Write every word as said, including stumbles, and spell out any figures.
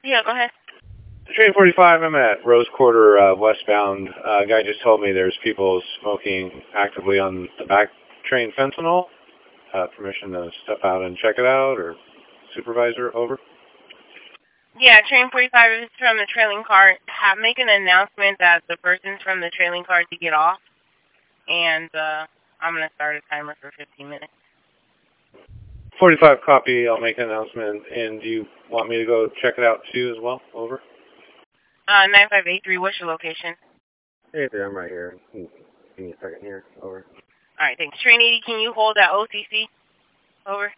Yeah, go ahead. Train forty-five, I'm at Rose Quarter uh, westbound. Uh, guy just told me there's people smoking actively on the back train fentanyl. Uh, permission to step out and check it out, or supervisor, over? Yeah, train forty-five is from the trailing car. Have, make an announcement that the person's from the trailing car to get off. And uh, I'm going to start a timer for fifteen minutes. forty-five copy, I'll make an announcement. And do you want me to go check it out too as well? Over? Uh, nine five eight three, what's your location? Hey there, I'm right here. Give me a second here. Over. All right, thanks. Train eighty, can you hold at O C C? Over.